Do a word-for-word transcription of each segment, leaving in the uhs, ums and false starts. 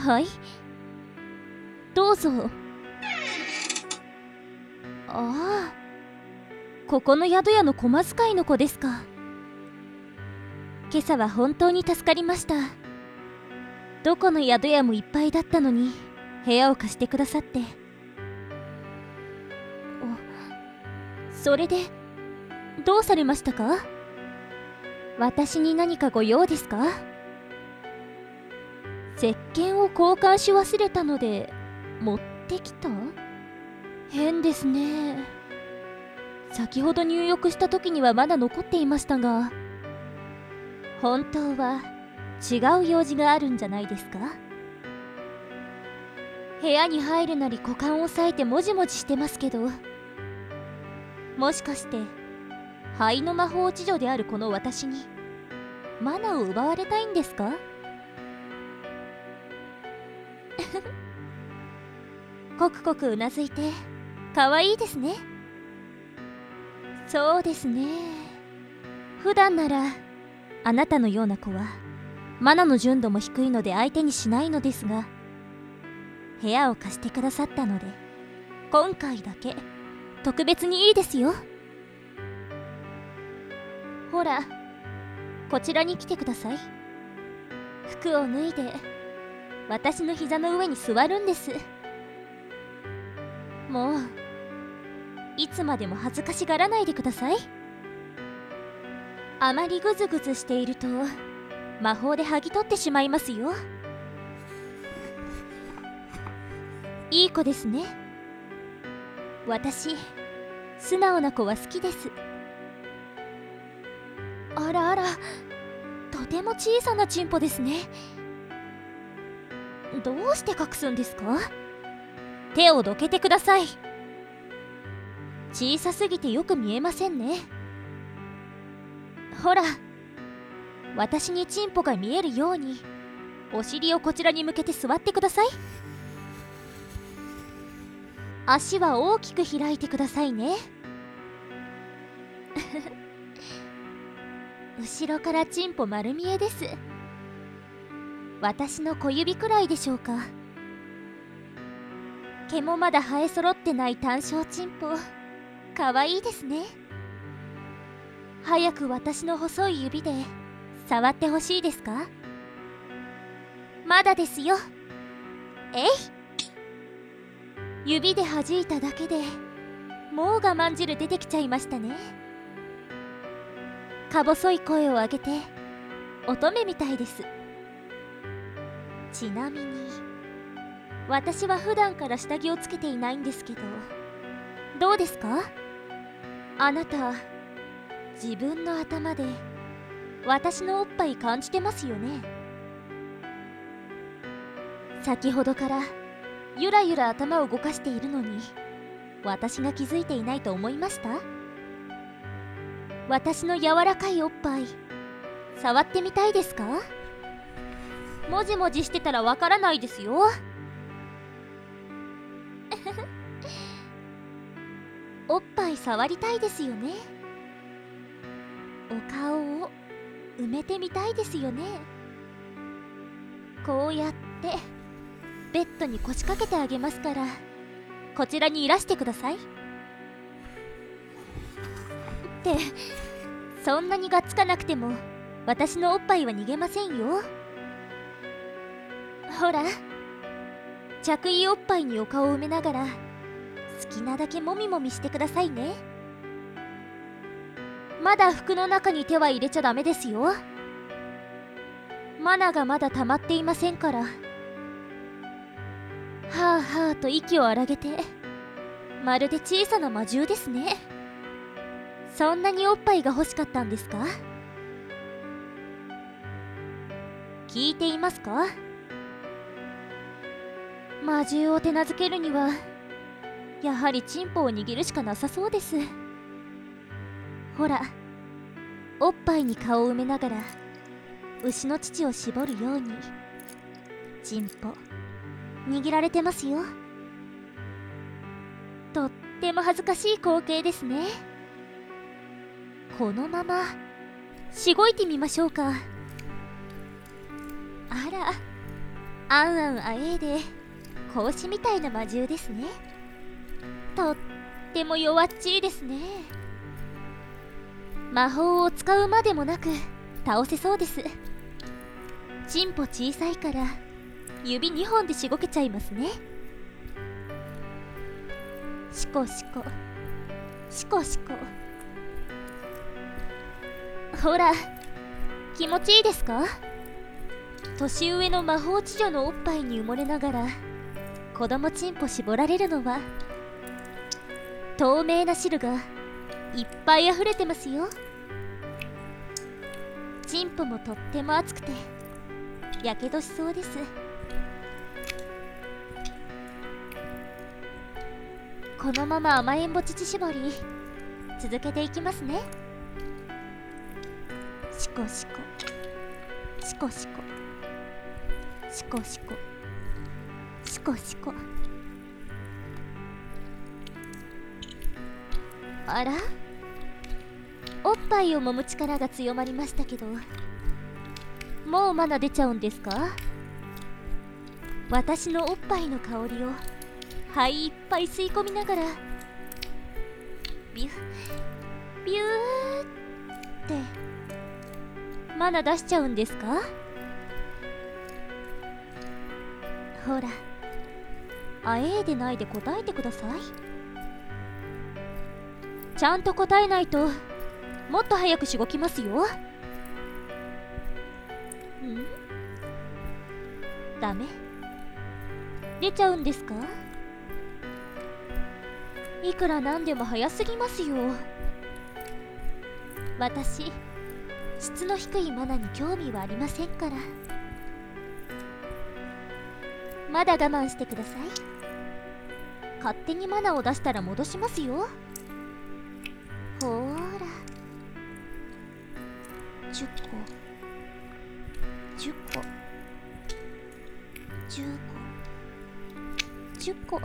はい、どうぞ。ああ、ここの宿屋の駒使いの子ですか。今朝は本当に助かりました。どこの宿屋もいっぱいだったのに部屋を貸してくださって。お、それでどうされましたか？私に何かご用ですか？石鹸を交換し忘れたので持ってきた？変ですね。先ほど入浴した時にはまだ残っていましたが、本当は違う用事があるんじゃないですか？部屋に入るなり股間を押さえてもじもじしてますけど、もしかして灰の魔法知女であるこの私にマナを奪われたいんですか？コクコクうなずいて可愛いですね。そうですね。普段ならあなたのような子はマナの純度も低いので相手にしないのですが、部屋を貸してくださったので今回だけ特別にいいですよ。ほら、こちらに来てください。服を脱いで私の膝の上に座るんです。もういつまでも恥ずかしがらないでください。あまりグズグズしていると魔法で剥ぎ取ってしまいますよ。いい子ですね。私素直な子は好きです。あらあら、とても小さなチンポですね。どうして隠すんですか？手をどけてください。小さすぎてよく見えませんね。ほら、私にチンポが見えるようにお尻をこちらに向けて座ってください。足は大きく開いてくださいね。後ろからチンポ丸見えです。私の小指くらいでしょうか。毛もまだ生え揃ってない単小チンポ、かわいいですね。早く私の細い指で触ってほしいですか？まだですよ。えい。指で弾いただけでもう我慢汁出てきちゃいましたね。か細い声を上げて乙女みたいです。ちなみに私は普段から下着をつけていないんですけど、どうですか？あなた自分の頭で私のおっぱい感じてますよね。先ほどからゆらゆら頭を動かしているのに私が気づいていないと思いました？私の柔らかいおっぱい触ってみたいですか？もじもじしてたらわからないですよ。おっぱい触りたいですよね。お顔を埋めてみたいですよね。こうやってベッドに腰掛けてあげますから、こちらにいらしてください。ってそんなにがっつかなくても私のおっぱいは逃げませんよ。ほら、着衣おっぱいにお顔を埋めながら好きなだけもみもみしてくださいね。まだ服の中に手は入れちゃダメですよ。マナがまだ溜まっていませんから。はあはあと息を荒げて、まるで小さな魔獣ですね。そんなにおっぱいが欲しかったんですか？聞いていますか？魔獣を手なずけるにはやはりチンポを握るしかなさそうです。ほら、おっぱいに顔を埋めながら牛の乳を絞るようにチンポ握られてますよ。とっても恥ずかしい光景ですね。このまましごいてみましょうか。あら、 あんあんあえーで格子みたいな魔獣ですね。とっても弱っちいですね。魔法を使うまでもなく倒せそうです。チンポ小さいから指にほんでしごけちゃいますね。シコシコシコシコ。ほら気持ちいいですか？年上の魔法稚女のおっぱいに埋もれながら子供チンポ絞られるのは透明な汁がいっぱい溢れてますよ。チンポもとっても熱くてやけどしそうです。このまま甘えんぼ乳搾り続けていきますね。シコシコシコシコシコシコシコシコ。あら、おっぱいを揉む力が強まりましたけど、もうまだ出ちゃうんですか？私のおっぱいの香りを肺いっぱい吸い込みながらビュッビューってまだ出しちゃうんですか？ほら、あえーでないで答えてください。ちゃんと答えないともっと早くしごきますよ。ん？ダメ？出ちゃうんですか？いくらなんでも早すぎますよ。私、質の低いマナに興味はありませんから。まだ我慢してください。勝手にマナを出したら戻しますよ。ほーら、じゅっこじゅっこじゅうこじゅっこ。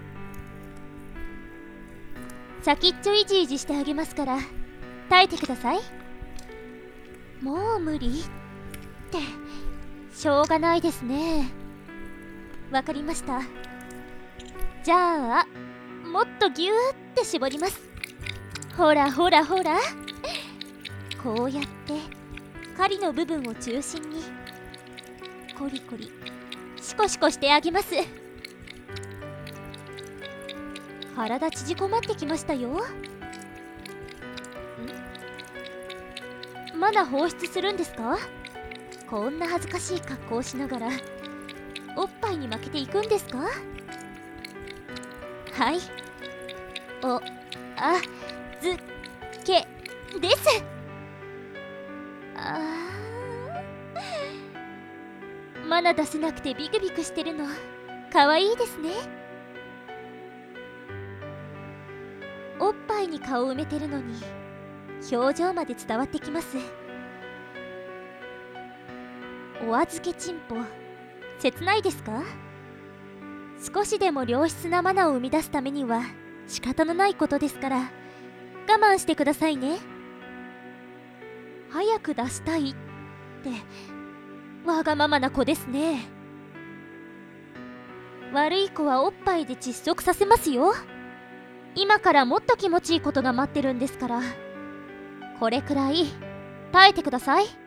先っちょいじいじしてあげますから耐えてください。もう無理ってしょうがないですね。わかりました。じゃあもっとギューって絞ります。ほらほらほら、こうやって狩りの部分を中心にコリコリシコシコしてあげます。体縮こまってきましたよ。ん？まだ放出するんですか？こんな恥ずかしい格好をしながらおっぱいに負けていくんですか？はい、おあずけです。あー、まだ出せなくてビクビクしてるのかわいいですね。おっぱいに顔を埋めてるのに表情まで伝わってきます。お預けチンポ切ないですか？少しでも良質なマナを生み出すためには仕方のないことですから我慢してくださいね。早く出したいってわがままな子ですね。悪い子はおっぱいで窒息させますよ。今からもっと気持ちいいことが待ってるんですから、これくらい耐えてください。